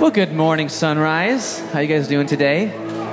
Well, good morning, Sunrise. How you guys doing today?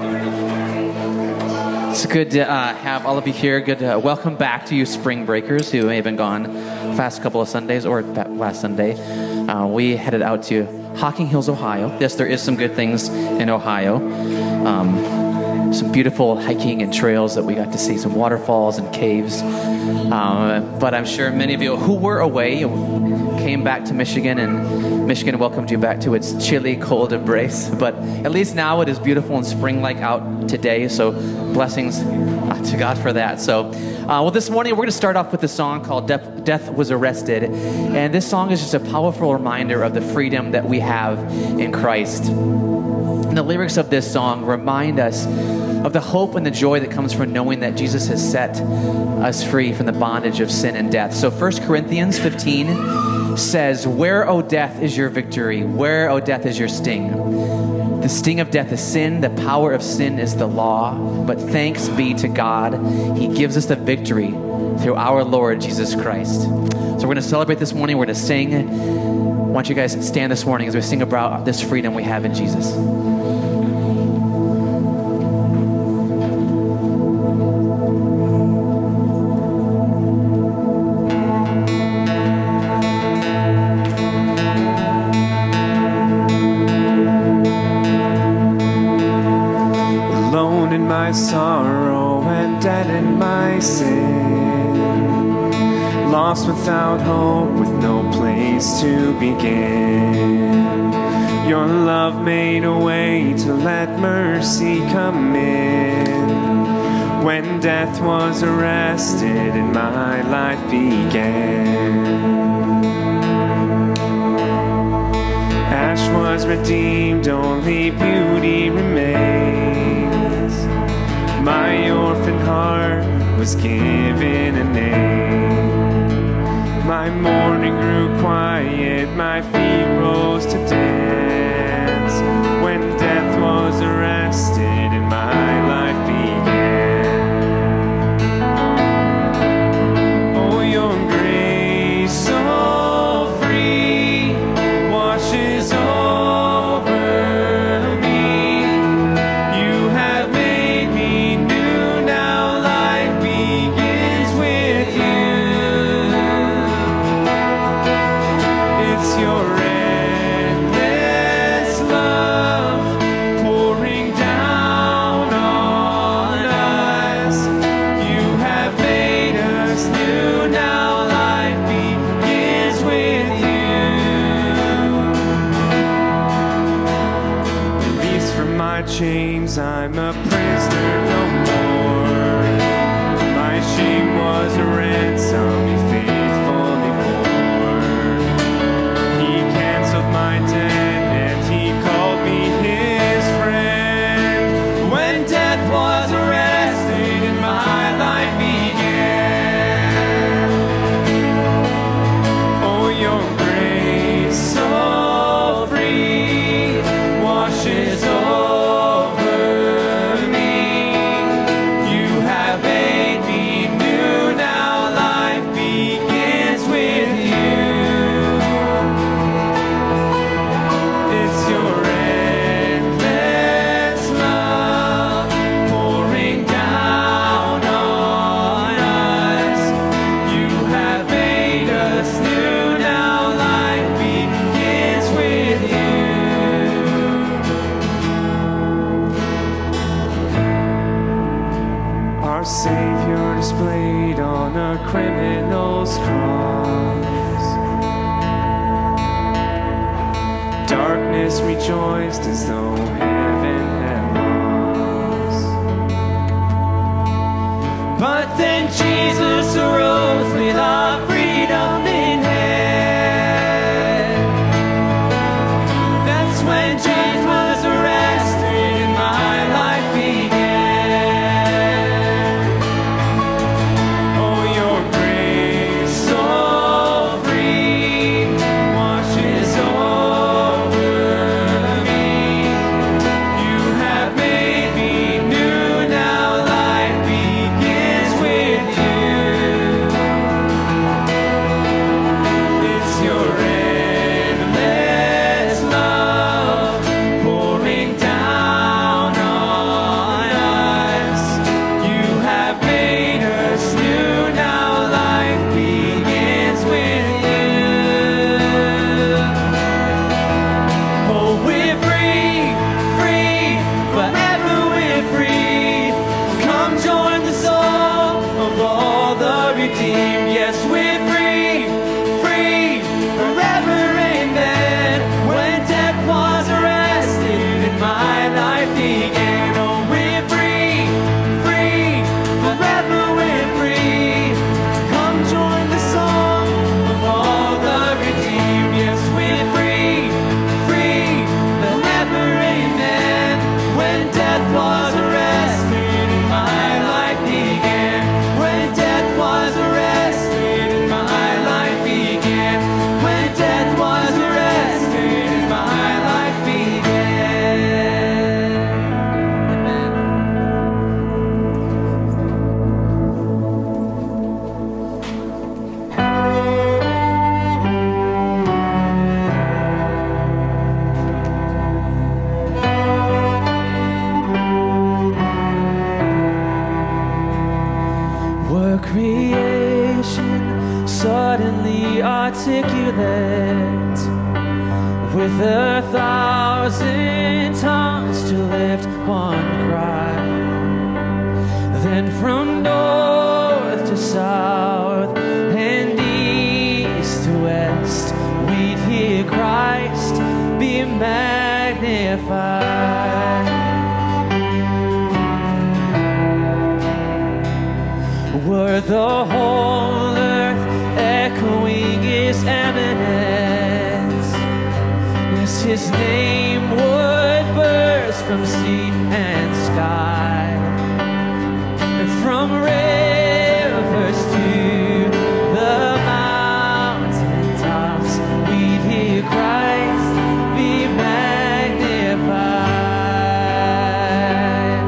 It's good to have all of you here. Good. Welcome back to you spring breakers who may have been gone the past couple of Sundays or last Sunday. We headed out to Hocking Hills, Ohio. Yes, there is some good things in Ohio. Some beautiful hiking and trails that we got to see, some waterfalls and caves. But I'm sure many of you who were away came back to Michigan, and Michigan welcomed you back to its chilly, cold embrace. But at least now it is beautiful and spring-like out today, so blessings to God for that. So, well, this morning we're going to start off with a song called Death Was Arrested. And this song is just a powerful reminder of the freedom that we have in Christ. And the lyrics of this song remind us of the hope and the joy that comes from knowing that Jesus has set us free from the bondage of sin and death. So 1 Corinthians 15 says, "Where, O death, is your victory? Where, O death, is your sting? The sting of death is sin. The power of sin is the law. But thanks be to God, He gives us the victory through our Lord Jesus Christ." So we're going to celebrate this morning. We're going to sing. I want you guys to stand this morning as we sing about this freedom we have in Jesus. Sorrow and dead in my sin, lost without hope, with no place to begin. Your love made a way to let mercy come in. When death was arrested and my life began, ash was redeemed, only beauty remained. My orphan heart was given a name. My mourning grew quiet, my feet rose to dance. When death was arrested and my life began. Oh, your grace so free washes over me. You have made me chains, I'm a prisoner no more. My shame was a ransom He faithfully bore. He canceled my debt and He called me His friend. When death was arrested and my life began. Oh, your grace so free washes over. Savior displayed on a criminal's cross. Darkness rejoiced as though heaven had lost. But then Jesus arose with our freedom in hand. That's when Jesus was arrested and my life began. 1,000 tongues to lift one cry. Then from north to south and east to west, we'd hear Christ be magnified. Were the whole earth echoing His eminence, yes, His name would burst from sea and sky. And from rivers to the mountain tops, we'd hear Christ be magnified.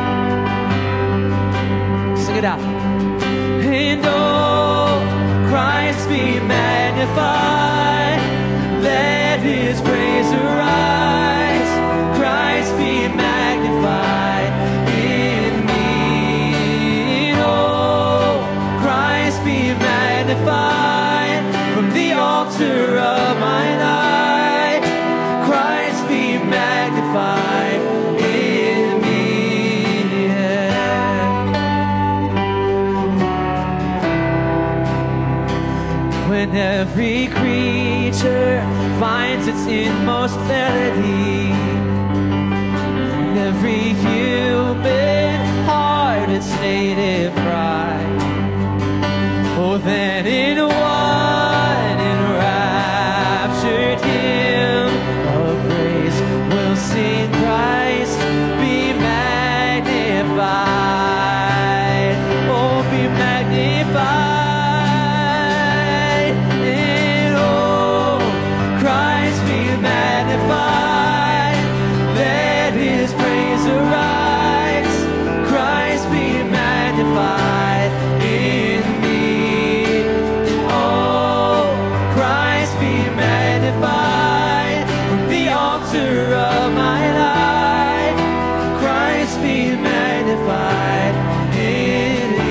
Sing it out. And oh, Christ be magnified, let His praise arise. Christ be magnified in me. And oh, Christ be magnified from the altar of my life. Christ be magnified in me. When every creature finds its inmost melody, and every human heart its native cry, oh, then in one enraptured hymn of praise we'll sing Christ be magnified. Oh, be magnified. Let His praise arise. Christ be magnified in me. Oh, Christ be magnified from the altar of my life. Christ be magnified in me.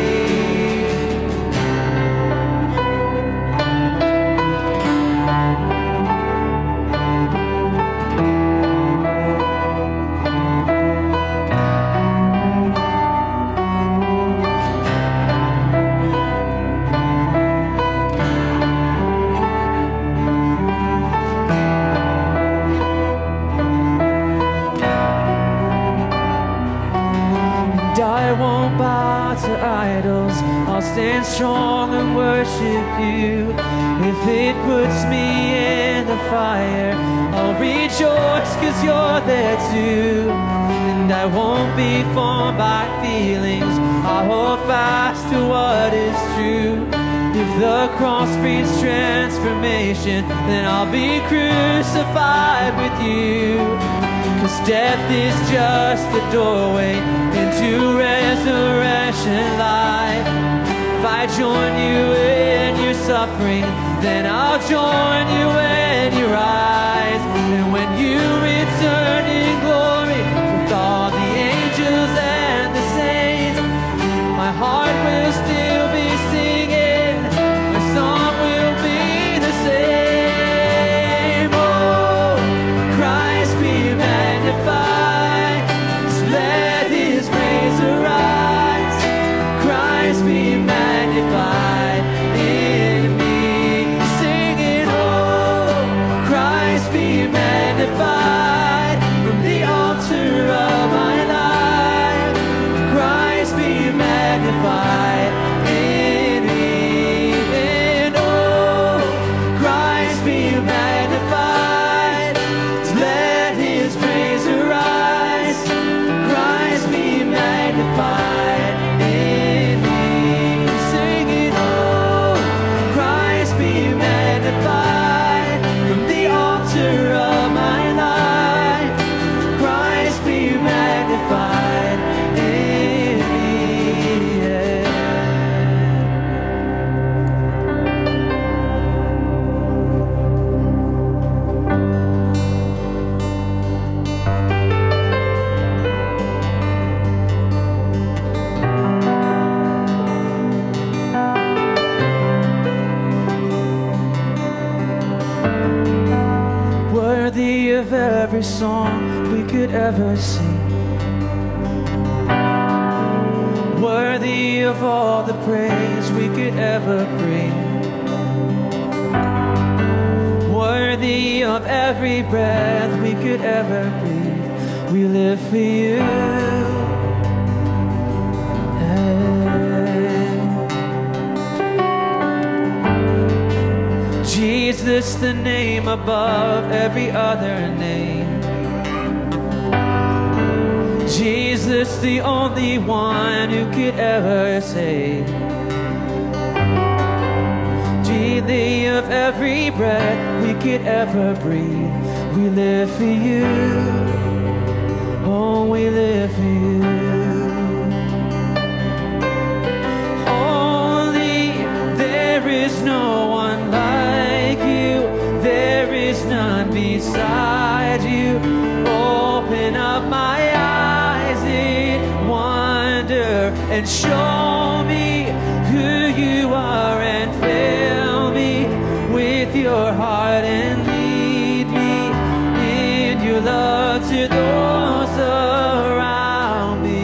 I'll stand strong and worship you. If it puts me in the fire, I'll rejoice 'cause you're there too. And I won't be formed by feelings, I'll hold fast to what is true. If the cross brings transformation, then I'll be crucified with you. 'Cause death is just the doorway into resurrection life. If I join you in your suffering, then I'll join you when you rise. And when you return in glory with all the angels and the saints, my heart will still be singing, my song will be the same. Oh, Christ be magnified, just let His praise arise. Christ be magnified in me. Singing, oh, Christ be magnified, every song we could ever sing. Worthy of all the praise we could ever bring. Worthy of every breath we could ever breathe. We live for you. Jesus, the name above every other name. Jesus, the only one who could ever save. Worthy of every breath we could ever breathe. We live for you. Oh, we live for you. Holy, there is no one like you. There is none beside you. Open up my eyes in wonder and show me who you are and fill me with your heart and lead me in your love to those around me.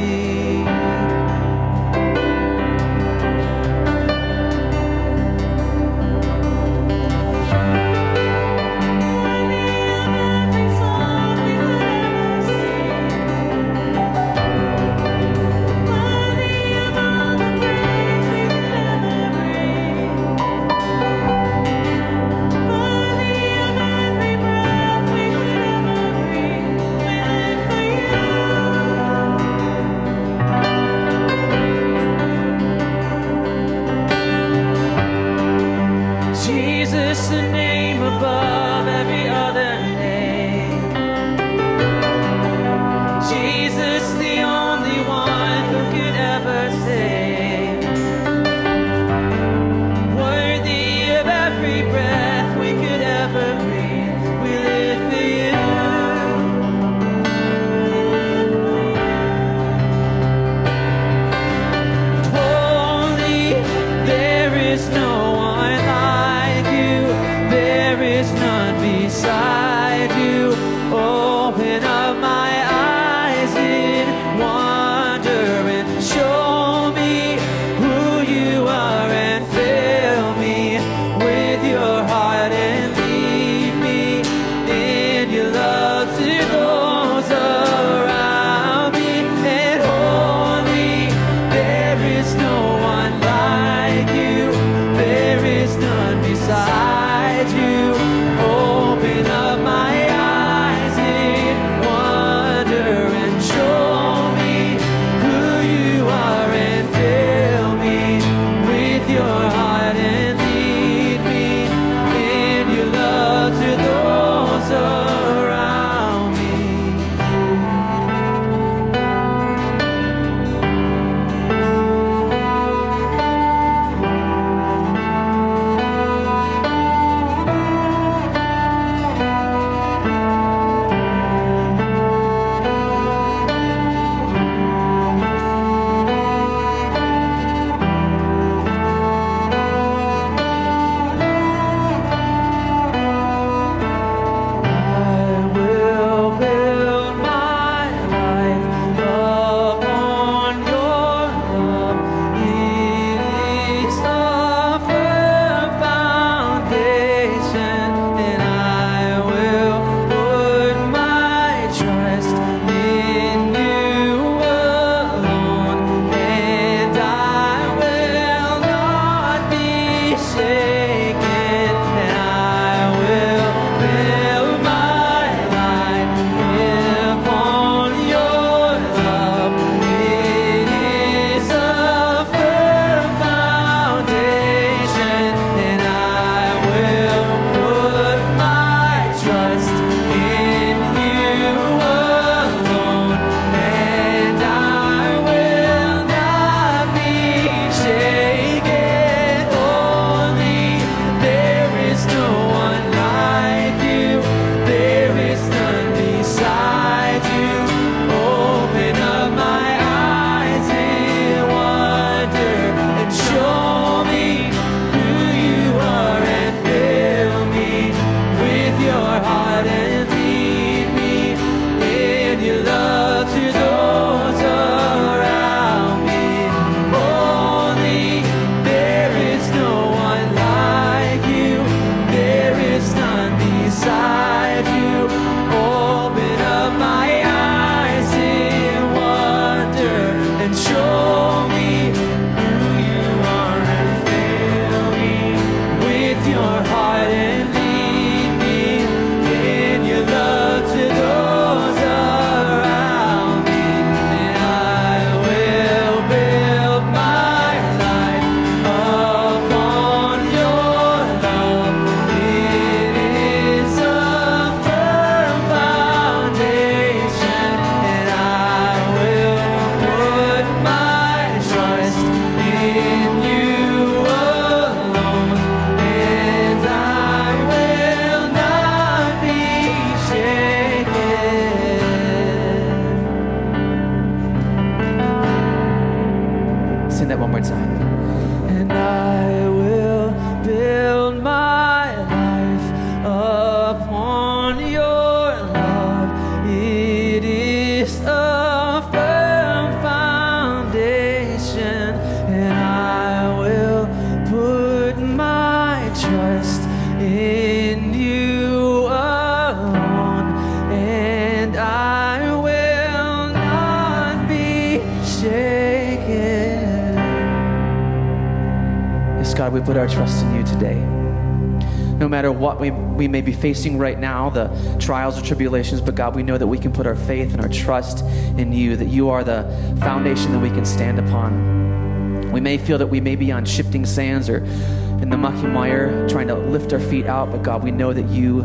God, we put our trust in you today. No matter what we may be facing right now, the trials or tribulations, but God, we know that we can put our faith and our trust in you, that you are the foundation that we can stand upon. We may feel that we may be on shifting sands or in the mucky mire trying to lift our feet out, but God, we know that you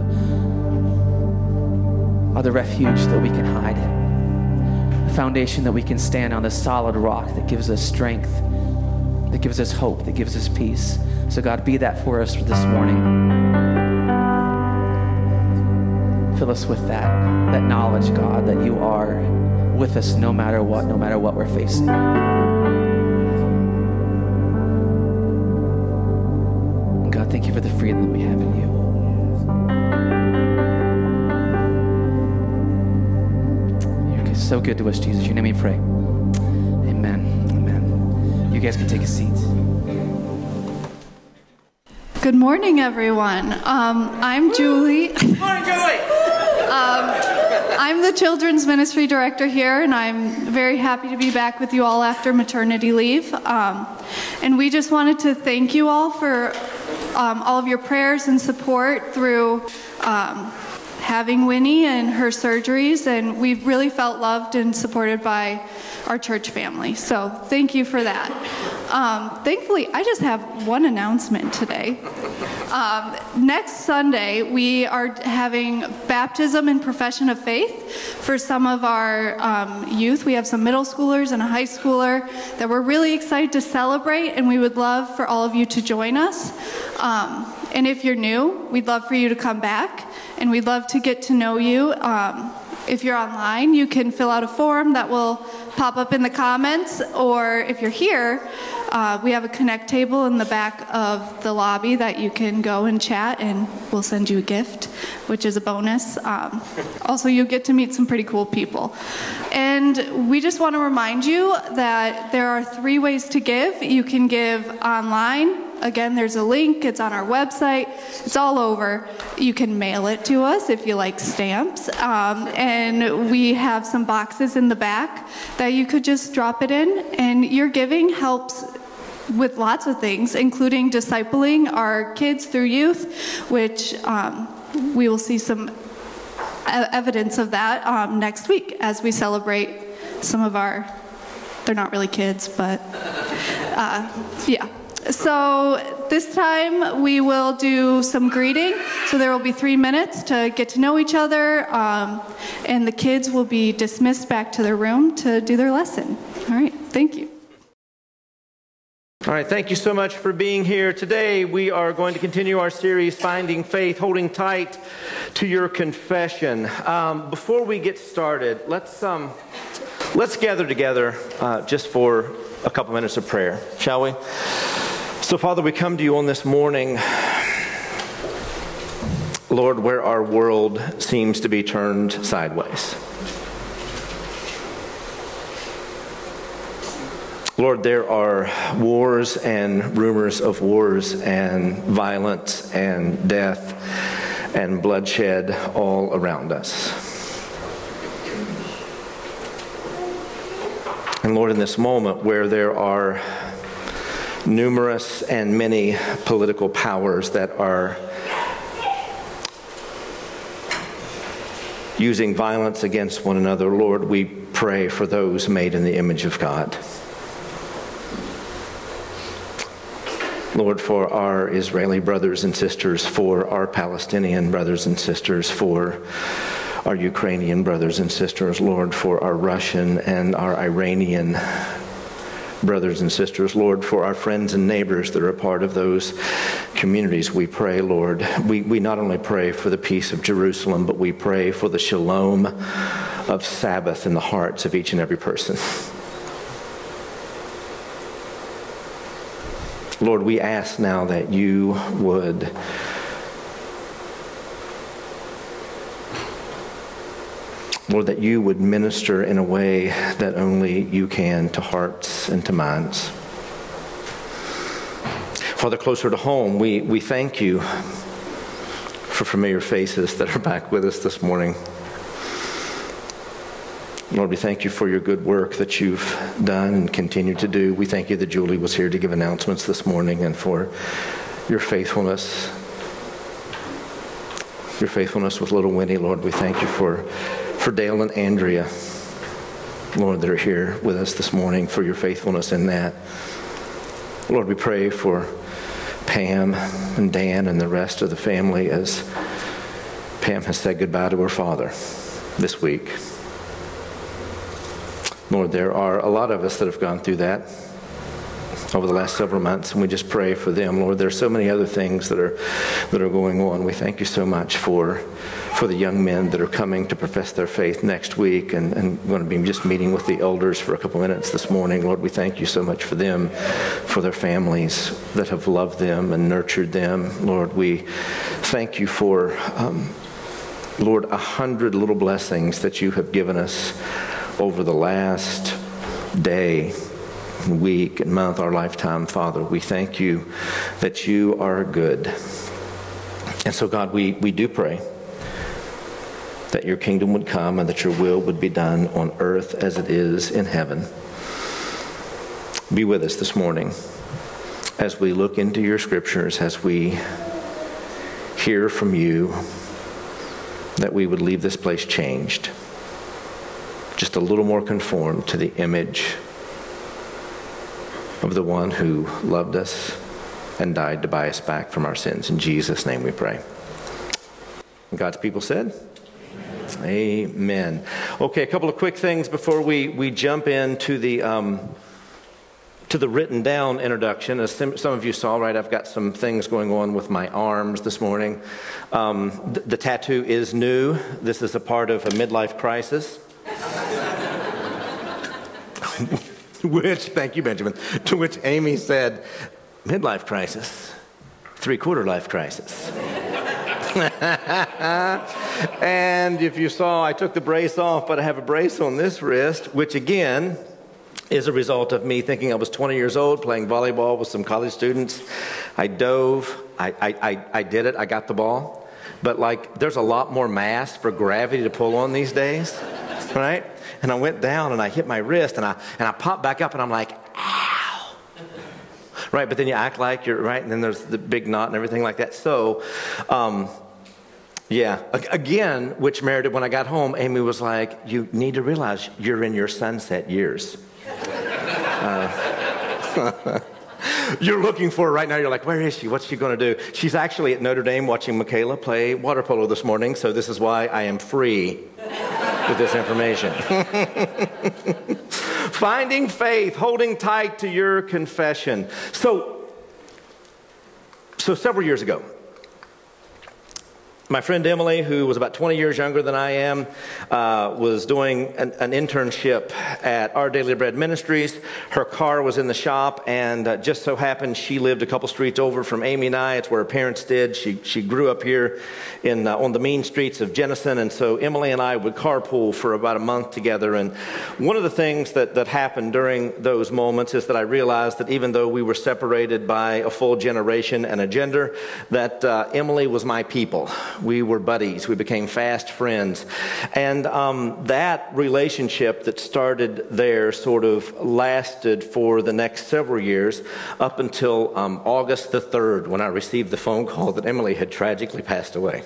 are the refuge that we can hide, the foundation that we can stand on, the solid rock that gives us strength, that gives us hope, that gives us peace. So God, be that for us this morning. Fill us with that knowledge, God, that you are with us no matter what we're facing. And God, thank you for the freedom that we have in you. You're so good to us, Jesus. In your name we pray. Amen. Amen. You guys can take a seat. Good morning, everyone. I'm Julie. Good morning, Julie. I'm the Children's Ministry Director here, and I'm very happy to be back with you all after maternity leave. And we just wanted to thank you all for all of your prayers and support through having Winnie and her surgeries, and we've really felt loved and supported by our church family. So thank you for that. Thankfully, I just have one announcement today. Next Sunday, we are having baptism and profession of faith for some of our youth. We have some middle schoolers and a high schooler that we're really excited to celebrate, and we would love for all of you to join us. And if you're new, we'd love for you to come back, and we'd love to get to know you. If you're online, you can fill out a form that will pop up in the comments, or if you're here, we have a connect table in the back of the lobby that you can go and chat, and we'll send you a gift, which is a bonus. Also, you'll get to meet some pretty cool people. And we just want to remind you that there are 3 ways to give. You can give online. Again, there's a link. It's on our website. It's all over. You can mail it to us if you like stamps. And we have some boxes in the back that you could just drop it in. And your giving helps with lots of things, including discipling our kids through youth, which we will see some evidence of that next week as we celebrate some of our, they're not really kids, but yeah. So this time we will do some greeting. So there will be 3 minutes to get to know each other, and the kids will be dismissed back to their room to do their lesson. All right, thank you. All right, thank you so much for being here. Today we are going to continue our series, Finding Faith, holding tight to your confession. Before we get started, let's gather together just for a couple minutes of prayer, shall we? So, Father, we come to you on this morning, Lord, where our world seems to be turned sideways. Lord, there are wars and rumors of wars and violence and death and bloodshed all around us. And Lord, in this moment where there are numerous and many political powers that are using violence against one another, Lord, we pray for those made in the image of God. Lord, for our Israeli brothers and sisters, for our Palestinian brothers and sisters, for our Ukrainian brothers and sisters, Lord, for our Russian and our Iranian brothers and sisters, Lord, for our friends and neighbors that are a part of those communities, we pray, Lord. We not only pray for the peace of Jerusalem, but we pray for the shalom of Sabbath in the hearts of each and every person. Lord, we ask now that you would Lord, that you would minister in a way that only you can to hearts and to minds. Father, closer to home, we thank you for familiar faces that are back with us this morning. Lord, we thank you for your good work that you've done and continue to do. We thank you that Julie was here to give announcements this morning, and for your faithfulness. Your faithfulness with little Winnie, Lord. We thank you for Dale and Andrea, Lord, that are here with us this morning, for your faithfulness in that. Lord, we pray for Pam and Dan and the rest of the family as Pam has said goodbye to her father this week. Lord, there are a lot of us that have gone through that over the last several months, and we just pray for them. Lord, there are so many other things that are going on. We thank you so much for the young men that are coming to profess their faith next week, and going to be just meeting with the elders for a couple minutes this morning. Lord, we thank you so much for them, for their families that have loved them and nurtured them. Lord, we thank you for, Lord, 100 little blessings that you have given us over the last day, week, and month, our lifetime, Father. We thank you that you are good. And so, God, we do pray that your kingdom would come and that your will would be done on earth as it is in heaven. Be with us this morning as we look into your scriptures, as we hear from you, that we would leave this place changed, just a little more conformed to the image of the one who loved us and died to buy us back from our sins. In Jesus' name we pray. And God's people said, Amen. Okay, a couple of quick things before we jump into the written down introduction. As some of you saw, right, I've got some things going on with my arms this morning. The tattoo is new. This is a part of a midlife crisis. Which, thank you, Benjamin, to which Amy said, midlife crisis, three-quarter life crisis. And if you saw, I took the brace off, but I have a brace on this wrist, which again is a result of me thinking I was 20 years old, playing volleyball with some college students. I dove, I did it, I got the ball. But like, there's a lot more mass for gravity to pull on these days, right? And I went down and I hit my wrist and I popped back up and I'm like, ow. Right, but then you act like you're right, and then there's the big knot and everything like that. So, yeah, again, which merited when I got home, Amy was like, you need to realize you're in your sunset years. You're looking for her right now. You're like, where is she? What's she going to do? She's actually at Notre Dame watching Michaela play water polo this morning, so this is why I am free with this information. Finding faith, holding tight to your confession. So several years ago, my friend Emily, who was about 20 years younger than I am, was doing an internship at Our Daily Bread Ministries. Her car was in the shop, and just so happened she lived a couple streets over from Amy and I. It's where her parents did. She grew up here on the mean streets of Jenison, and so Emily and I would carpool for about a month together. And one of the things that happened during those moments is that I realized that even though we were separated by a full generation and a gender, that Emily was my people. We were buddies. We became fast friends. And that relationship that started there sort of lasted for the next several years up until August the 3rd, when I received the phone call that Emily had tragically passed away.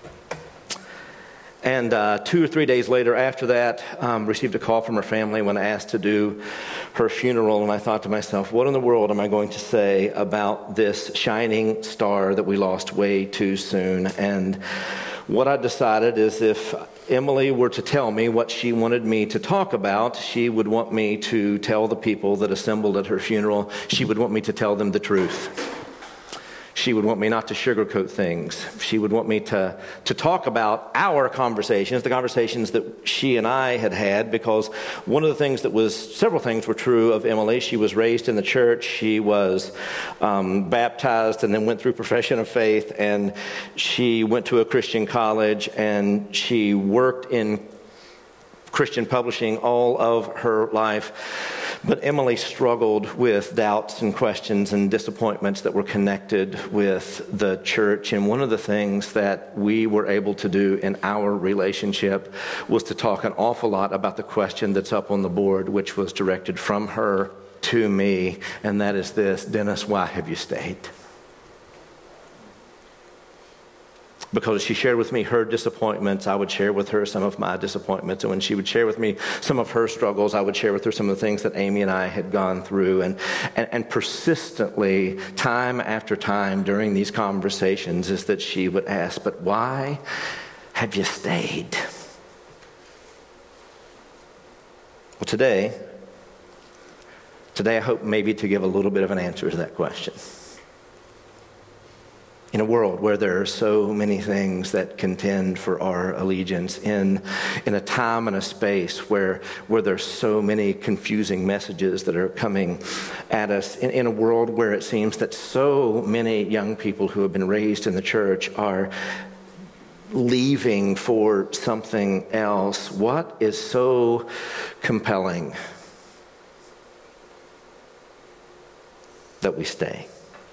And 2 or 3 days later after that, received a call from her family when I asked to do her funeral. And I thought to myself, what in the world am I going to say about this shining star that we lost way too soon? And what I decided is if Emily were to tell me what she wanted me to talk about, she would want me to tell the people that assembled at her funeral, she would want me to tell them the truth. She would want me not to sugarcoat things. She would want me to talk about our conversations, the conversations that she and I had had, because one of the things several things were true of Emily. She was raised in the church. She was baptized and then went through profession of faith, and she went to a Christian college, and she worked in Christian publishing all of her life. But Emily struggled with doubts and questions and disappointments that were connected with the church. And one of the things that we were able to do in our relationship was to talk an awful lot about the question that's up on the board, which was directed from her to me. And that is this: Dennis, why have you stayed? Because she shared with me her disappointments, I would share with her some of my disappointments. And when she would share with me some of her struggles, I would share with her some of the things that Amy and I had gone through. And persistently, time after time during these conversations, is that she would ask, but why have you stayed? Well, today I hope maybe to give a little bit of an answer to that question. In a world where there are so many things that contend for our allegiance, in a time and a space where there's so many confusing messages that are coming at us, in a world where it seems that so many young people who have been raised in the church are leaving for something else, what is so compelling that we stay?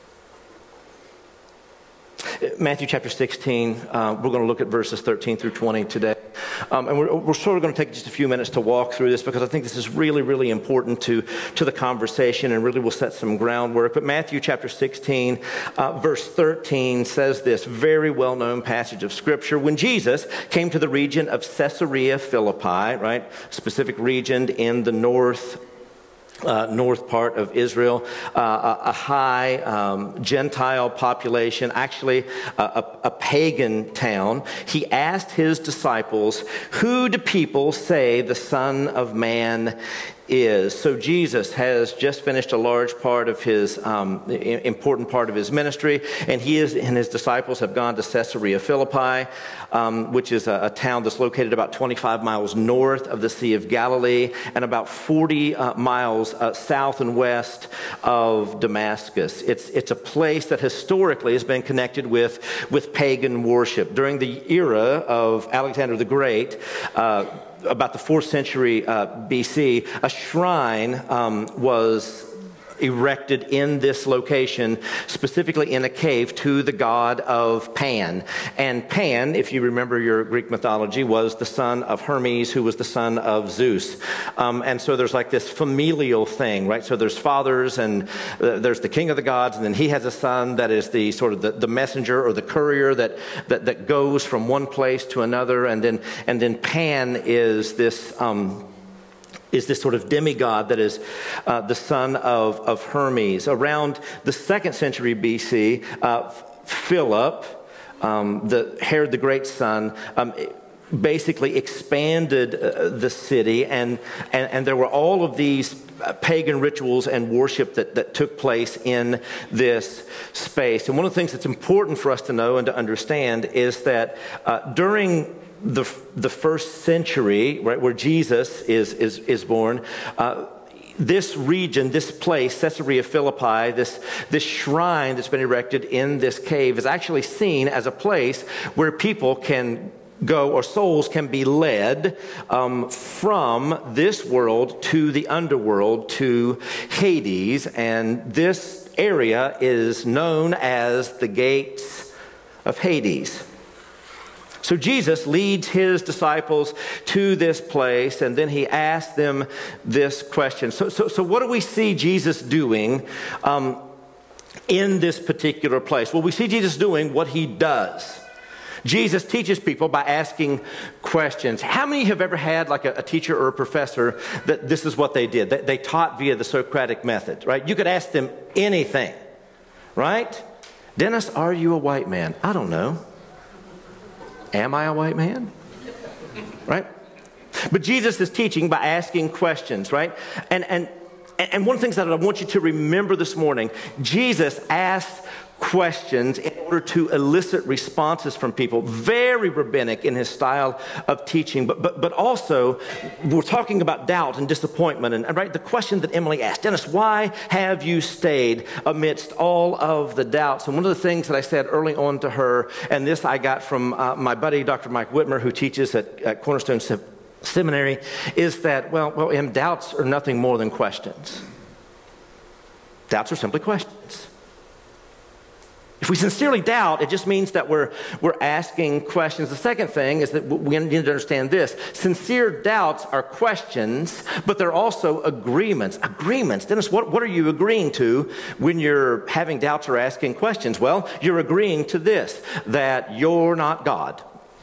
Matthew chapter 16, we're going to look at verses 13 through 20 today. And we're sort of going to take just a few minutes to walk through this because I think this is really, really important to the conversation and really will set some groundwork. But Matthew chapter 16, verse 13 says this very well-known passage of Scripture. When Jesus came to the region of Caesarea Philippi, right, specific region in the north part of Israel, a high Gentile population, actually a pagan town. He asked his disciples, "Who do people say the Son of Man is?" So Jesus has just finished a large part of his important part of his ministry, and he and his disciples have gone to Caesarea Philippi, which is a town that's located about 25 miles north of the Sea of Galilee and about 40 miles south and west of Damascus. It's a place that historically has been connected with pagan worship. During the era of Alexander the Great, about the 4th century BC, a shrine was erected in this location, specifically in a cave, to the god of Pan. And Pan, if you remember your Greek mythology, was the son of Hermes, who was the son of Zeus. And so there's like this familial thing, right? So there's fathers, and there's the king of the gods, and then he has a son that is the sort of the messenger or the courier that goes from one place to another, and then Pan is this sort of demigod that is the son of Hermes. Around the 2nd century BC, Philip, the Herod the Great's son, basically expanded the city, and there were all of these pagan rituals and worship that took place in this space. And one of the things that's important for us to know and to understand is that during the first century, right, where Jesus is born, this region, this place, Caesarea Philippi, this shrine that's been erected in this cave is actually seen as a place where people can go, or souls can be led from this world to the underworld, to Hades. And this area is known as the gates of Hades. So Jesus leads his disciples to this place, and then he asks them this question. So what do we see Jesus doing in this particular place? Well, we see Jesus doing what he does. Jesus teaches people by asking questions. How many have ever had like a teacher or a professor that this is what they did? They taught via the Socratic method, right? You could ask them anything, right? Dennis, are you a white man? I don't know. Am I a white man? Right? But Jesus is teaching by asking questions, right? And one of the things that I want you to remember this morning, Jesus asked questions in order to elicit responses from people. Very rabbinic in his style of teaching, but also we're talking about doubt and disappointment, and right, the question that Emily asked, Dennis, why have you stayed amidst all of the doubts? And one of the things that I said early on to her, and this I got from my buddy Dr. Mike Whitmer, who teaches at Cornerstone seminary is that, doubts are nothing more than questions. Doubts are simply questions. If we sincerely doubt, it just means that we're asking questions. The second thing is that we need to understand this. Sincere doubts are questions, but they're also agreements. Agreements. Dennis, what are you agreeing to when you're having doubts or asking questions? Well, you're agreeing to this, that you're not God.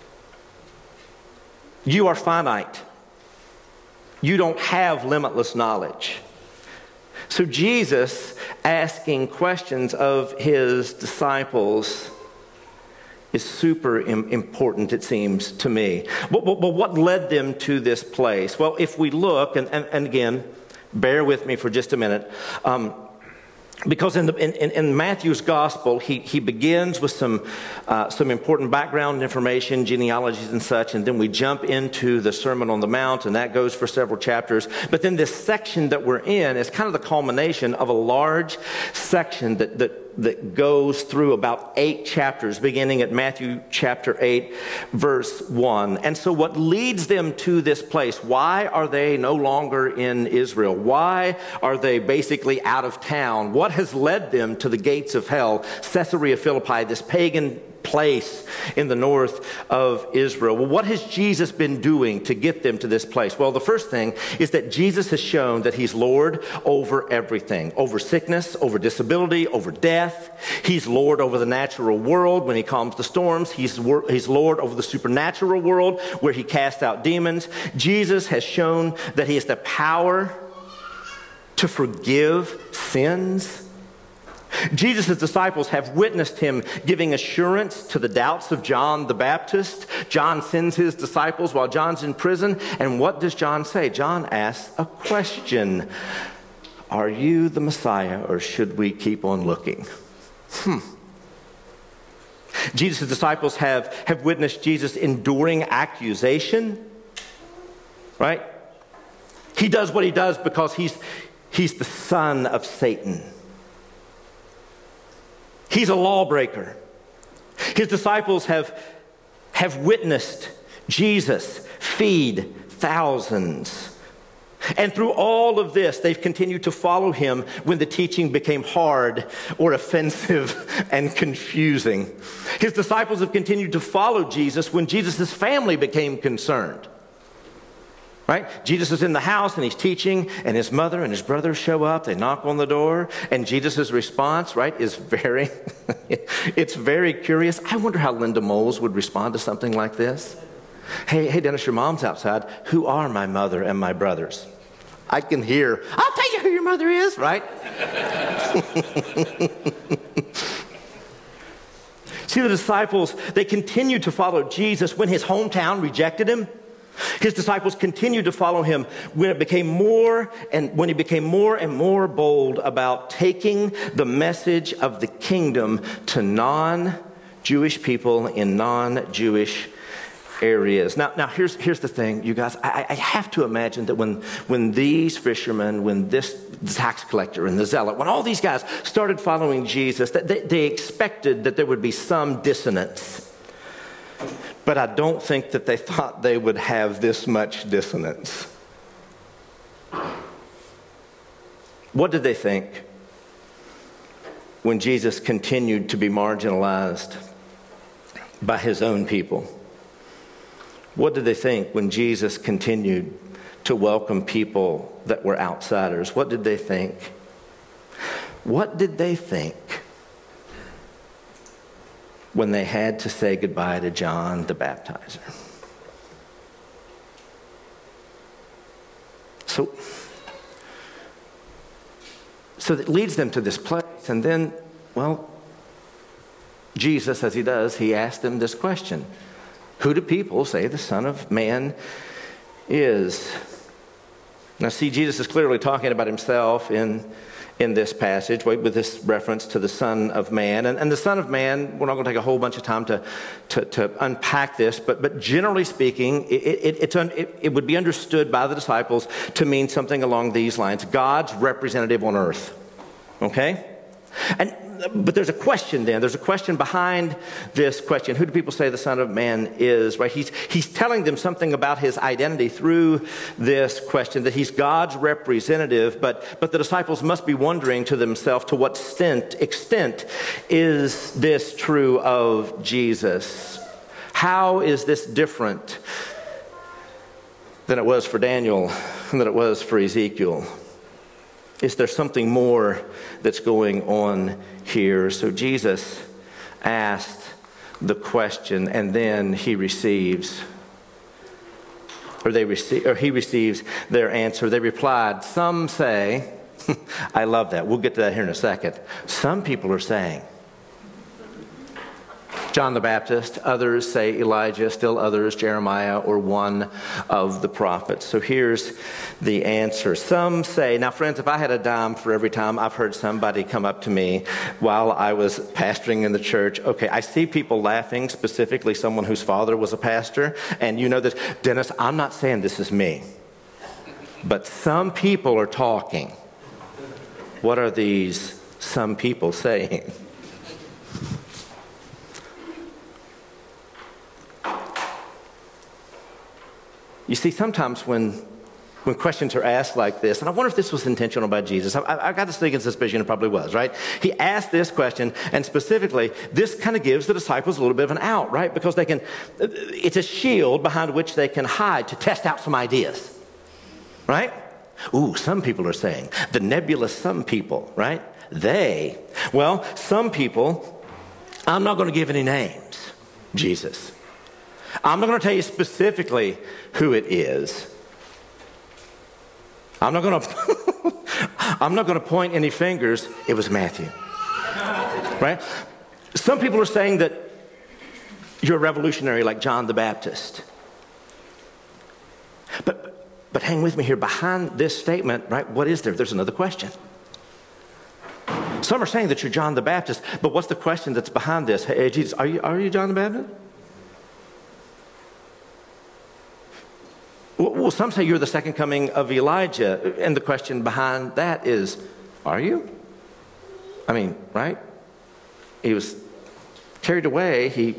You are finite. You don't have limitless knowledge. So Jesus asking questions of his disciples is super important, it seems to me. But what led them to this place? Well, if we look, and again, bear with me for just a minute, because in Matthew's gospel, he begins with some important background information, genealogies and such, and then we jump into the Sermon on the Mount, and that goes for several chapters. But then this section that we're in is kind of the culmination of a large section that goes through about 8 chapters, beginning at Matthew chapter 8, verse 1. And so what leads them to this place? Why are they no longer in Israel? Why are they basically out of town? What has led them to the gates of hell, Caesarea Philippi, this pagan place in the north of Israel? Well, what has Jesus been doing to get them to this place? Well, the first thing is that Jesus has shown that he's Lord over everything, over sickness, over disability, over death. He's Lord over the natural world when he calms the storms. He's Lord over the supernatural world where he casts out demons. Jesus has shown that he has the power to forgive sins. Jesus' disciples have witnessed him giving assurance to the doubts of John the Baptist. John sends his disciples while John's in prison. And what does John say? John asks a question. Are you the Messiah, or should we keep on looking? Jesus' disciples have witnessed Jesus enduring accusation. Right? He does what he does because he's the son of Satan. He's a lawbreaker. His disciples have witnessed Jesus feed thousands. And through all of this, they've continued to follow him when the teaching became hard or offensive and confusing. His disciples have continued to follow Jesus when Jesus' family became concerned. Right? Jesus is in the house and he's teaching, and his mother and his brother show up. They knock on the door, and Jesus' response, right, is it's very curious. I wonder how Linda Moles would respond to something like this. Hey, Dennis, your mom's outside. Who are my mother and my brothers? I can hear, I'll tell you who your mother is, right? See, the disciples, they continued to follow Jesus when his hometown rejected him. His disciples continued to follow him when he became more and more bold about taking the message of the kingdom to non-Jewish people in non-Jewish areas. Now here's the thing, you guys. I have to imagine that when these fishermen, when this tax collector and the zealot, when all these guys started following Jesus, that they expected that there would be some dissonance. But I don't think that they thought they would have this much dissonance. What did they think when Jesus continued to be marginalized by his own people? What did they think when Jesus continued to welcome people that were outsiders? What did they think? What did they think when they had to say goodbye to John the Baptizer? So that leads them to this place. And then, Jesus, as he does, he asked them this question. Who do people say the Son of Man is? Now, see, Jesus is clearly talking about himself in this passage with this reference to the Son of Man. And the Son of Man, we're not going to take a whole bunch of time to unpack this, but generally speaking, it would be understood by the disciples to mean something along these lines. God's representative on earth. Okay? And but there's a question then. There's a question behind this question. Who do people say the Son of Man is, right? He's telling them something about his identity through this question, that he's God's representative, but the disciples must be wondering to themselves, to what extent is this true of Jesus? How is this different than it was for Daniel and than it was for Ezekiel? Is there something more that's going on here? So Jesus asked the question, and then he receives their answer. They replied, some say, I love that. We'll get to that here in a second. Some people are saying John the Baptist, others say Elijah, still others Jeremiah, or one of the prophets. So here's the answer. Some say, now friends, if I had a dime for every time I've heard somebody come up to me while I was pastoring in the church, okay, I see people laughing, specifically someone whose father was a pastor, and you know this, Dennis, I'm not saying this is me, but some people are talking. What are these some people saying? You see, sometimes when questions are asked like this, and I wonder if this was intentional by Jesus. I got this thinking suspicion it probably was, right? He asked this question, and specifically, this kind of gives the disciples a little bit of an out, right? Because it's a shield behind which they can hide to test out some ideas, right? Ooh, some people are saying, the nebulous some people, right? Some people, I'm not going to give any names, Jesus. I'm not going to tell you specifically who it is. I'm not going to point any fingers. It was Matthew. Right? Some people are saying that you're a revolutionary like John the Baptist. But hang with me here. Behind this statement, right, what is there? There's another question. Some are saying that you're John the Baptist, but what's the question that's behind this? Hey, Jesus, are you John the Baptist? Well, some say you're the second coming of Elijah, and the question behind that is, are you? I mean, right? He was carried away. He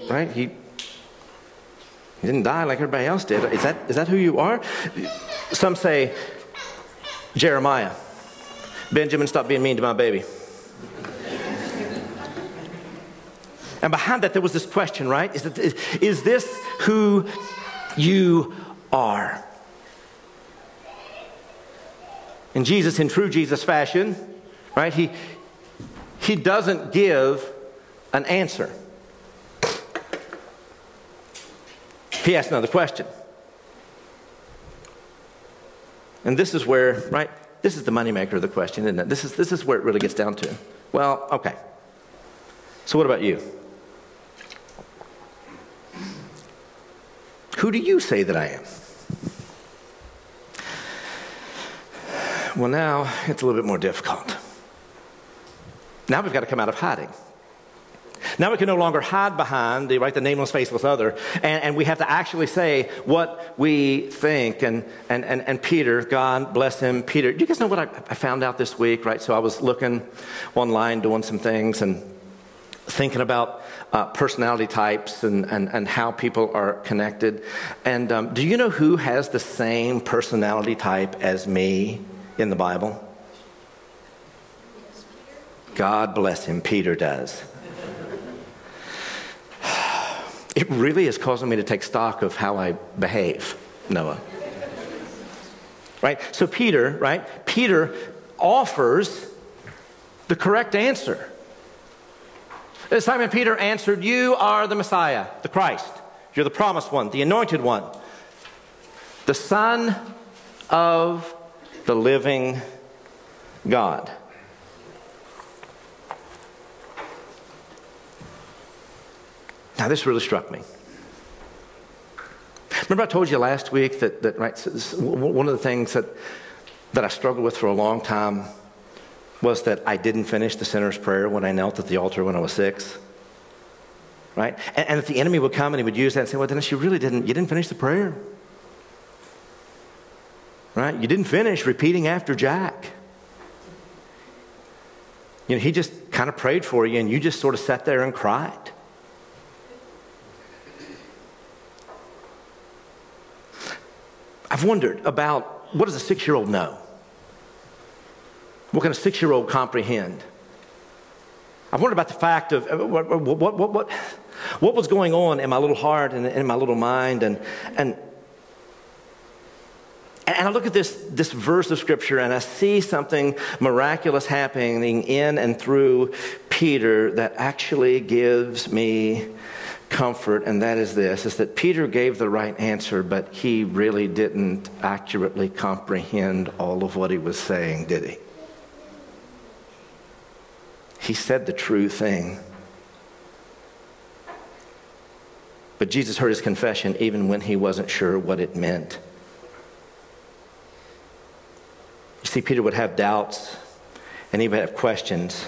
didn't die like everybody else did. Is that who you are? Some say Jeremiah. Benjamin, stop being mean to my baby. And behind that, there was this question, right? Is this who you are? And Jesus, in true Jesus fashion, right? He doesn't give an answer. He asks another question. And this is where, right? This is the moneymaker of the question, isn't it? This is where it really gets down to. Well, okay. So what about you? Who do you say that I am? Well, now it's a little bit more difficult. Now we've got to come out of hiding. Now we can no longer hide behind the nameless, faceless other, and we have to actually say what we think. And Peter, God bless him, Peter. Do you guys know what I found out this week, right? So I was looking online, doing some things, and thinking about personality types and how people are connected. And do you know who has the same personality type as me in the Bible? God bless him, Peter does. It really is causing me to take stock of how I behave, Noah. Right? So Peter, right? Peter offers the correct answer. Simon Peter answered, you are the Messiah, the Christ. You're the promised one, the anointed one, the Son of the living God. Now, this really struck me. Remember I told you last week that right, one of the things that I struggled with for a long time was that I didn't finish the sinner's prayer when I knelt at the altar when I was 6. Right? And if the enemy would come and he would use that and say, well, Dennis, you didn't finish the prayer. Right? You didn't finish repeating after Jack. You know, he just kind of prayed for you and you just sort of sat there and cried. I've wondered about, what does a 6-year-old know? What can a 6-year-old comprehend? I've wondered about the fact of what was going on in my little heart and in my little mind. And I look at this verse of Scripture and I see something miraculous happening in and through Peter that actually gives me comfort, and that is this, is that Peter gave the right answer, but he really didn't accurately comprehend all of what he was saying, did he? He said the true thing. But Jesus heard his confession even when he wasn't sure what it meant. You see, Peter would have doubts and he would have questions.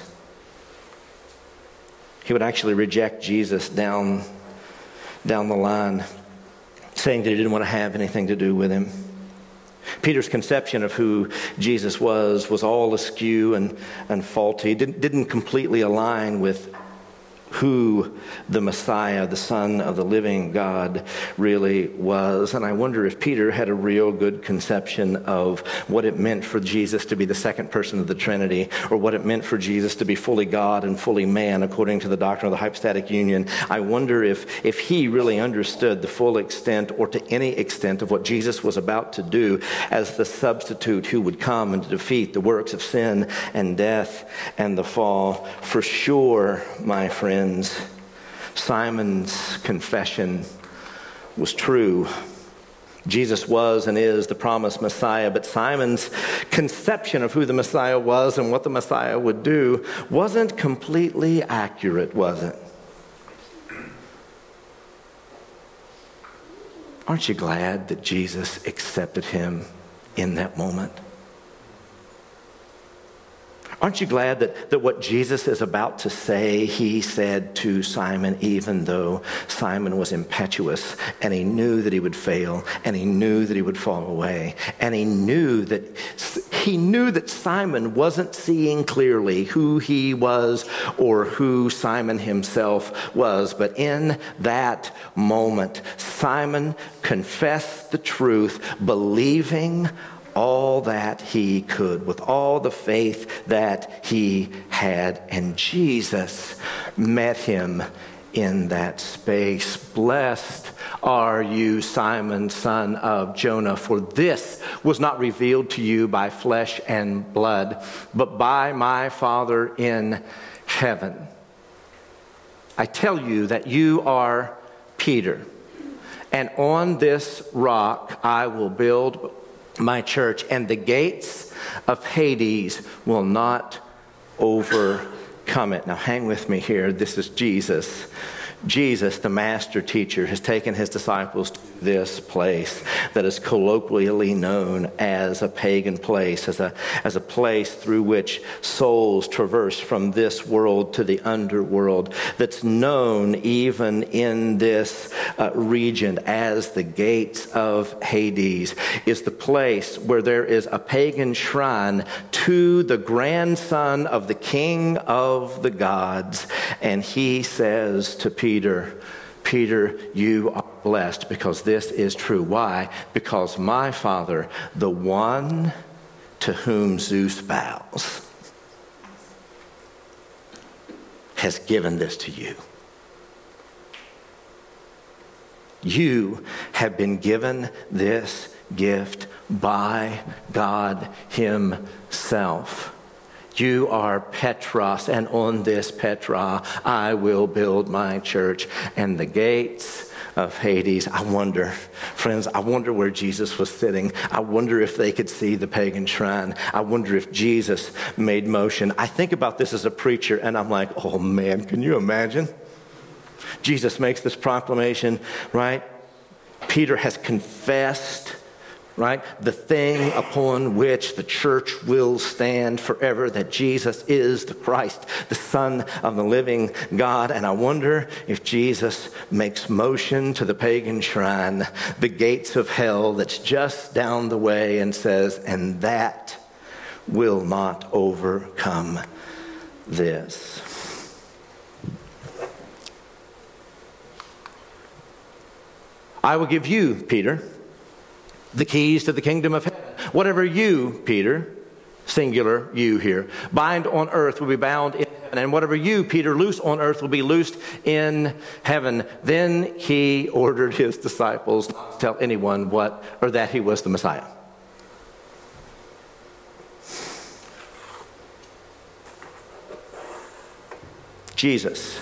He would actually reject Jesus down the line, saying that he didn't want to have anything to do with him. Peter's conception of who Jesus was all askew and faulty. Didn't completely align with who the Messiah, the Son of the living God, really was. And I wonder if Peter had a real good conception of what it meant for Jesus to be the second person of the Trinity, or what it meant for Jesus to be fully God and fully man according to the doctrine of the hypostatic union. I wonder if he really understood the full extent, or to any extent, of what Jesus was about to do as the substitute who would come and defeat the works of sin and death and the fall. For sure, my friends, Simon's confession was true. Jesus was and is the promised Messiah, but Simon's conception of who the Messiah was and what the Messiah would do wasn't completely accurate, was it? Aren't you glad that Jesus accepted him in that moment? Aren't you glad that what Jesus is about to say, he said to Simon, even though Simon was impetuous and he knew that he would fail and he knew that he would fall away, and he knew that Simon wasn't seeing clearly who he was or who Simon himself was. But in that moment, Simon confessed the truth, believing all that he could, with all the faith that he had. And Jesus met him in that space. Blessed are you, Simon, son of Jonah, for this was not revealed to you by flesh and blood, but by my Father in heaven. I tell you that you are Peter, and on this rock I will build my church, and the gates of Hades will not overcome it. Now hang with me here. This is Jesus. Jesus, the master teacher, has taken his disciples to this place that is colloquially known as a pagan place, as a place through which souls traverse from this world to the underworld, that's known even in this region as the gates of Hades, is the place where there is a pagan shrine to the grandson of the King of the gods. And he says to Peter, you are blessed because this is true. Why? Because my Father, the one to whom Zeus bows, has given this to you. You have been given this gift by God himself. You are Petros, and on this Petra I will build my church, and the gates of Hades. I wonder, friends, where Jesus was sitting. I wonder if they could see the pagan shrine. I wonder if Jesus made motion. I think about this as a preacher, and I'm like, oh man, can you imagine? Jesus makes this proclamation, right? Peter has confessed, right, the thing upon which the church will stand forever, that Jesus is the Christ, the Son of the living God. And I wonder if Jesus makes motion to the pagan shrine, the gates of hell that's just down the way, and says, and that will not overcome this. I will give you, Peter, the keys to the kingdom of heaven. Whatever you, Peter, singular you here, bind on earth will be bound in heaven. And whatever you, Peter, loose on earth will be loosed in heaven. Then he ordered his disciples not to tell anyone what, or that he was the Messiah. Jesus,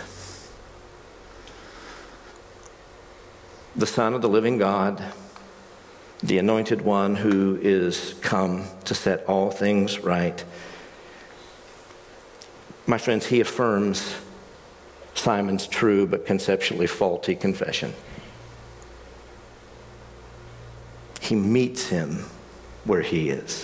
the Son of the living God, the Anointed One who is come to set all things right. My friends, he affirms Simon's true but conceptually faulty confession. He meets him where he is.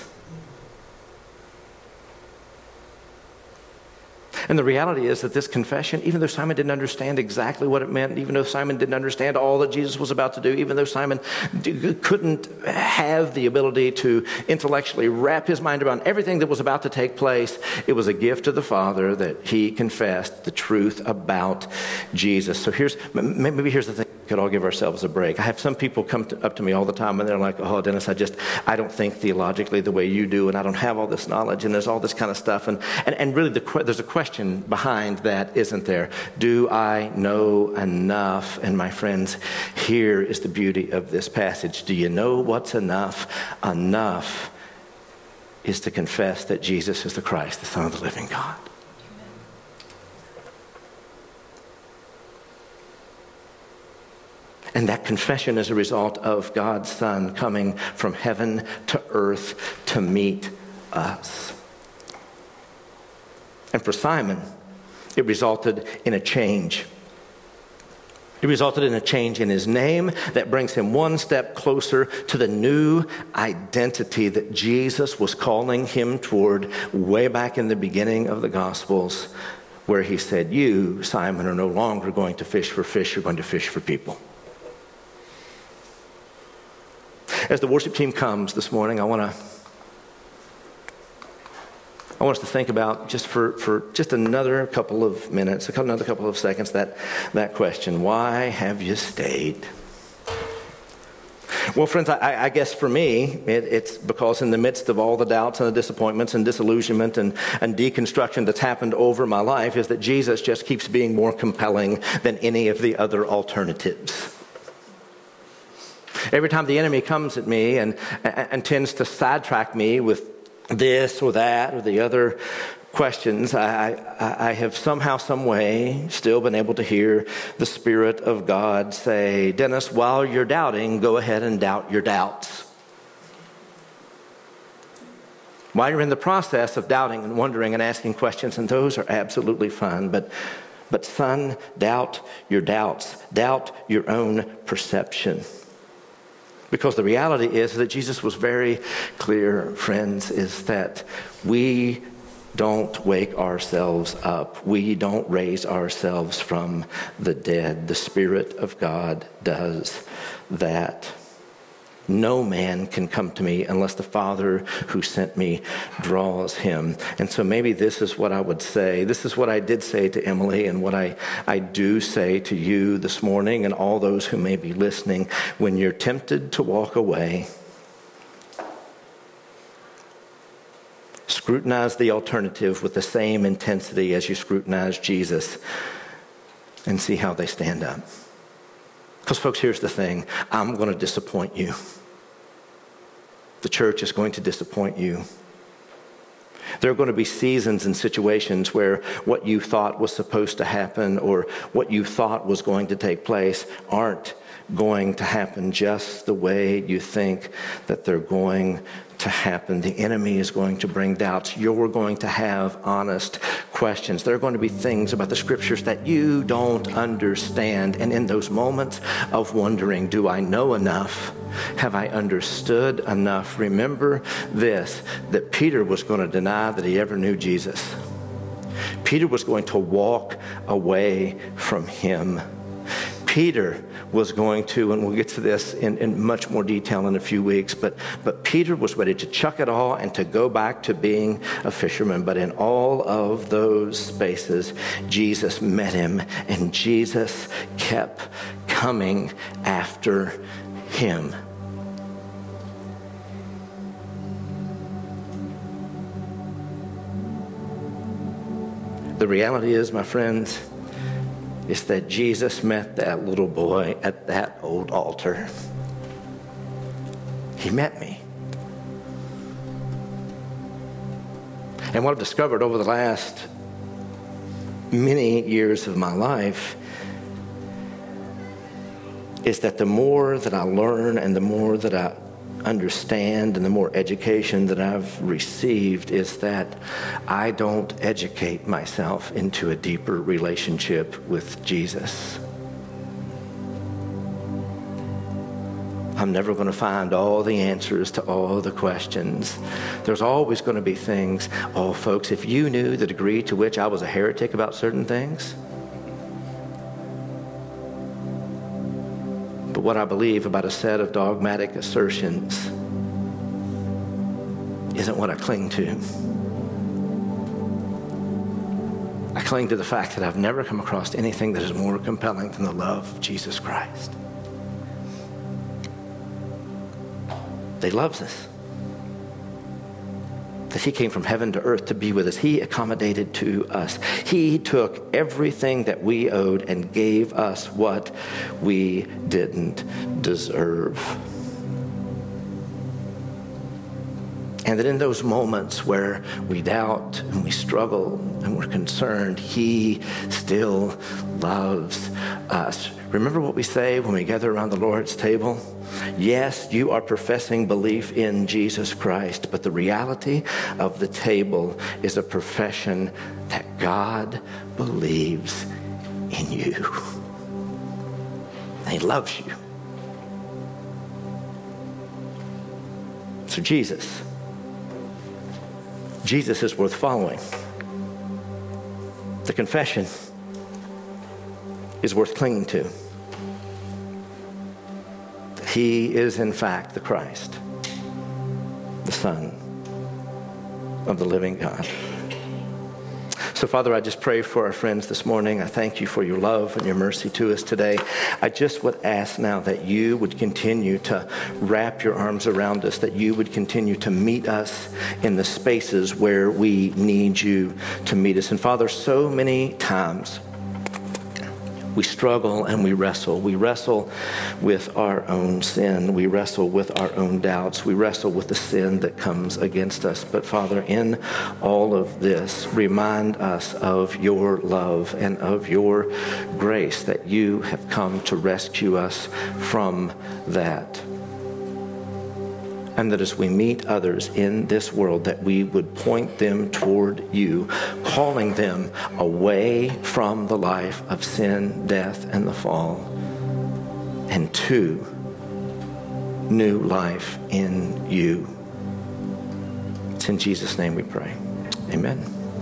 And the reality is that this confession, even though Simon didn't understand exactly what it meant, even though Simon didn't understand all that Jesus was about to do, even though Simon couldn't have the ability to intellectually wrap his mind around everything that was about to take place, it was a gift to the Father that he confessed the truth about Jesus. So maybe here's the thing. We could all give ourselves a break. I have some people come up to me all the time and they're like, oh, Dennis, I don't think theologically the way you do, and I don't have all this knowledge, and there's all this kind of stuff. And really there's a question behind that, isn't there? Do I know enough? And my friends, here is the beauty of this passage. Do you know what's enough? Enough is to confess that Jesus is the Christ, the Son of the living God. And that confession is a result of God's Son coming from heaven to earth to meet us. And for Simon, it resulted in a change. It resulted in a change in his name that brings him one step closer to the new identity that Jesus was calling him toward way back in the beginning of the Gospels, where he said, you, Simon, are no longer going to fish for fish, you're going to fish for people. As the worship team comes this morning, I want us to think about, just for just another couple of minutes, another couple of seconds, that question: why have you stayed? Well, friends, I guess for me, it's because in the midst of all the doubts and the disappointments and disillusionment and deconstruction that's happened over my life, is that Jesus just keeps being more compelling than any of the other alternatives. Every time the enemy comes at me and tends to sidetrack me with this or that or the other questions, I have somehow, some way still been able to hear the Spirit of God say, Dennis, while you're doubting, go ahead and doubt your doubts. While you're in the process of doubting and wondering and asking questions, and those are absolutely fun, but son, doubt your doubts. Doubt your own perception. Because the reality is that Jesus was very clear, friends, is that we don't wake ourselves up. We don't raise ourselves from the dead. The Spirit of God does that. No man can come to me unless the Father who sent me draws him. And so maybe this is what I would say. This is what I did say to Emily, and what I do say to you this morning and all those who may be listening. When you're tempted to walk away, scrutinize the alternative with the same intensity as you scrutinize Jesus and see how they stand up. Because, folks, here's the thing. I'm going to disappoint you. The church is going to disappoint you. There are going to be seasons and situations where what you thought was supposed to happen or what you thought was going to take place aren't going to happen just the way you think that they're going to happen. The enemy is going to bring doubts. You're going to have honest questions. There are going to be things about the scriptures that you don't understand. And in those moments of wondering, do I know enough? Have I understood enough? Remember this, that Peter was going to deny that he ever knew Jesus. Peter was going to walk away from him. Peter was going to, and we'll get to this in much more detail in a few weeks, but Peter was ready to chuck it all and to go back to being a fisherman. But in all of those spaces, Jesus met him, and Jesus kept coming after him. The reality is, my friends, is that Jesus met that little boy at that old altar. He met me. And what I've discovered over the last many years of my life is that the more that I learn and the more that I understand and the more education that I've received is that I don't educate myself into a deeper relationship with Jesus. I'm never going to find all the answers to all the questions. There's always going to be things. Oh, folks, if you knew the degree to which I was a heretic about certain things, but what I believe about a set of dogmatic assertions isn't what I cling to. I cling to the fact that I've never come across anything that is more compelling than the love of Jesus Christ. That he loves us. That he came from heaven to earth to be with us. He accommodated to us. He took everything that we owed and gave us what we didn't deserve. And that in those moments where we doubt and we struggle and we're concerned, he still loves us. Remember what we say when we gather around the Lord's table? Yes, you are professing belief in Jesus Christ, but the reality of the table is a profession that God believes in you. And he loves you. So Jesus is worth following. The confession is worth clinging to. He is, in fact, the Christ, the Son of the living God. So, Father, I just pray for our friends this morning. I thank you for your love and your mercy to us today. I just would ask now that you would continue to wrap your arms around us, that you would continue to meet us in the spaces where we need you to meet us. And, Father, so many times we struggle and we wrestle. We wrestle with our own sin. We wrestle with our own doubts. We wrestle with the sin that comes against us. But Father, in all of this, remind us of your love and of your grace, that you have come to rescue us from that. And that as we meet others in this world, that we would point them toward you, calling them away from the life of sin, death, and the fall, and to new life in you. It's in Jesus' name we pray. Amen.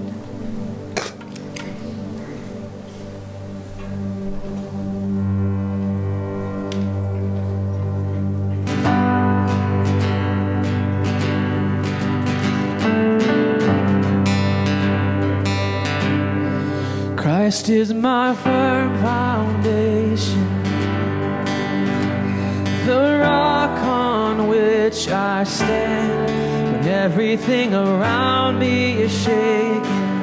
Christ is my firm foundation, the rock on which I stand when everything around me is shaking.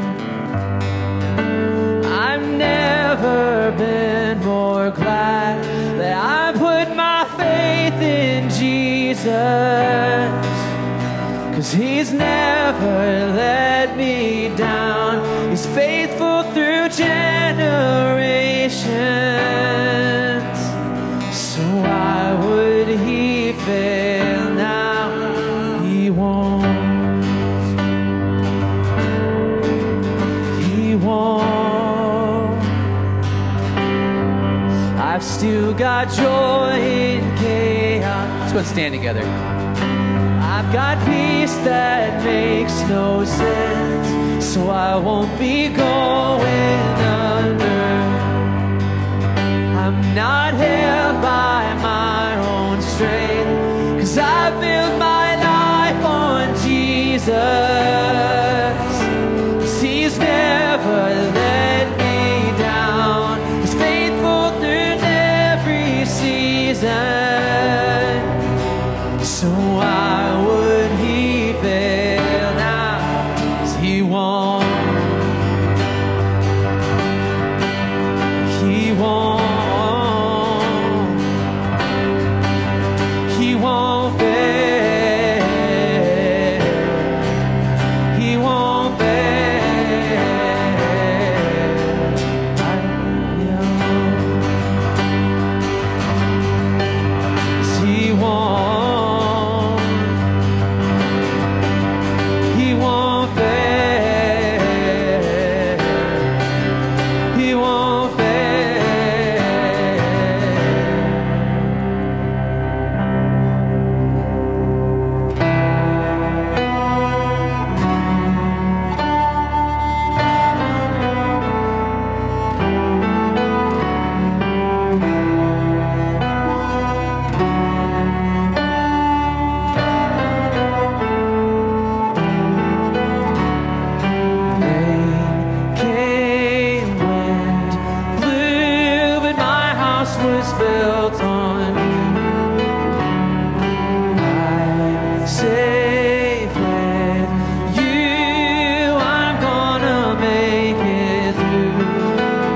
I've never been more glad that I put my faith in Jesus, 'cause he's never let me down. He's faithful through generations. So why would he fail now? He won't. He won't. I've still got joy in chaos. Let's go and stand together. I've got peace that makes no sense, so I won't be going under. I'm not held by my own strength, 'cause I built my life on Jesus. 'Cause He's never let me down. He's faithful through every season. So why would He fail now? 'Cause He won't. He won't. He won't fail. He won't fail. He won't. He won't fail. He won't fail. Rain came, wind blew, but my house was built on you. I'm safe with you. I'm gonna make it through.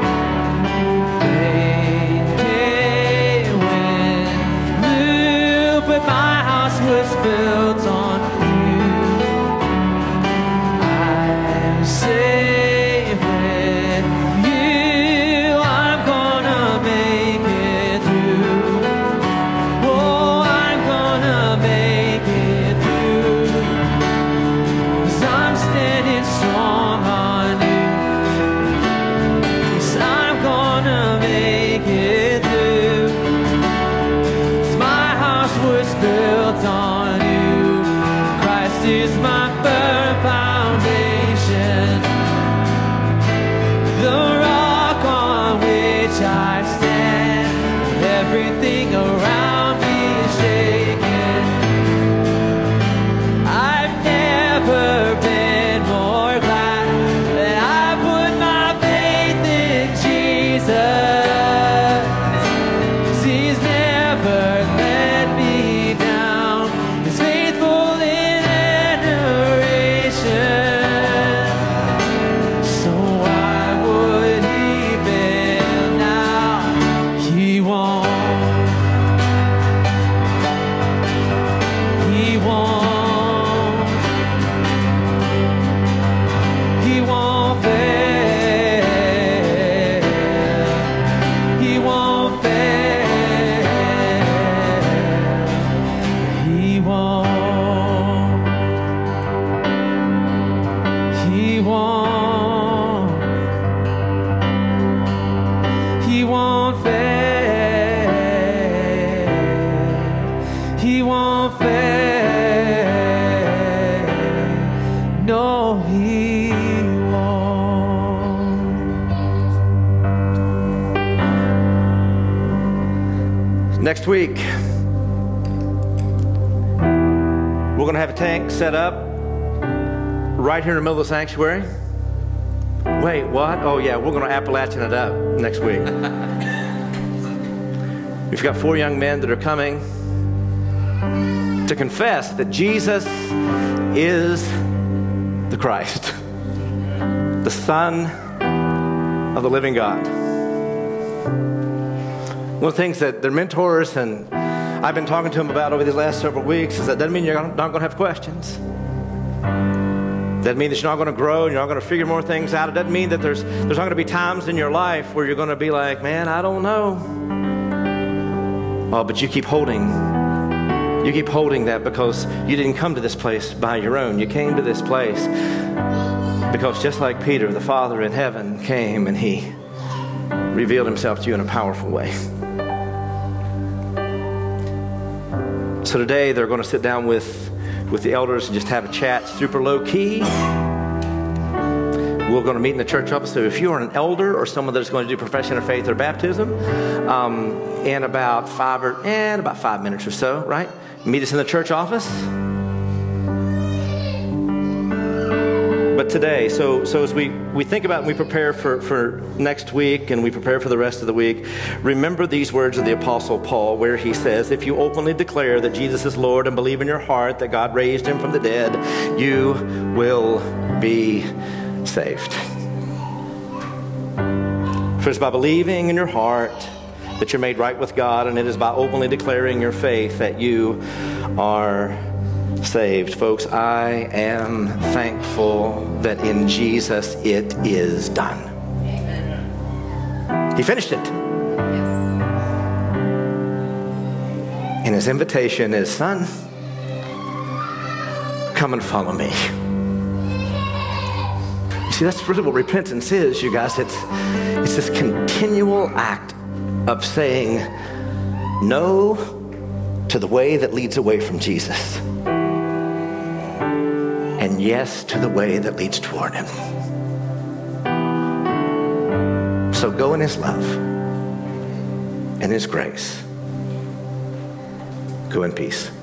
Rain came, wind blew, but my house was built on you. I'm safe with you. I'm gonna make it through. Oh, I'm gonna make it through. 'Cause I'm standing strong on you. 'Cause I'm gonna make it through. 'Cause my house was built on you. Christ is my firm foundation, the rock on which I stand. Everything around me is shaking. I've never been more glad that I put my faith in Jesus. 'Cause He's never let me down. He's faithful in generation. So why would He fail now? He won't. He won't. He won't fail. He won't fail. He won't. He won't. He won't fail. He won't fail. No, He won't. Next week, we're going to have a tank set up right here in the middle of the sanctuary. Wait, what? Oh, yeah, we're going to Appalachian it up next week. We've got 4 young men that are coming to confess that Jesus is the Christ, the Son of the living God. One of the things that their mentors and I've been talking to them about over these last several weeks is that doesn't mean you're not going to have questions. Doesn't mean that you're not going to grow and you're not going to figure more things out. It doesn't mean that there's not going to be times in your life where you're going to be like, man, I don't know. Oh, but you keep holding that because you didn't come to this place by your own. You came to this place because just like Peter, the Father in heaven came and He revealed Himself to you in a powerful way. So today they're going to sit down with the elders and just have a chat, super low key. we're going to meet in the church office. So if you are an elder or someone that's going to do profession of faith or baptism, in about 5 minutes or so, right? Meet us in the church office. But today, so as we think about and we prepare for next week and we prepare for the rest of the week, remember these words of the Apostle Paul where he says, if you openly declare that Jesus is Lord and believe in your heart that God raised him from the dead, you will be saved. For it's by believing in your heart that you're made right with God, and it is by openly declaring your faith that you are saved. Folks, I am thankful that in Jesus it is done. Amen. He finished it. Yes. And his invitation is, son, come and follow me. See, that's really what repentance is, you guys. It's this continual act of saying no to the way that leads away from Jesus, and yes to the way that leads toward him. So go in his love and his grace. Go in peace.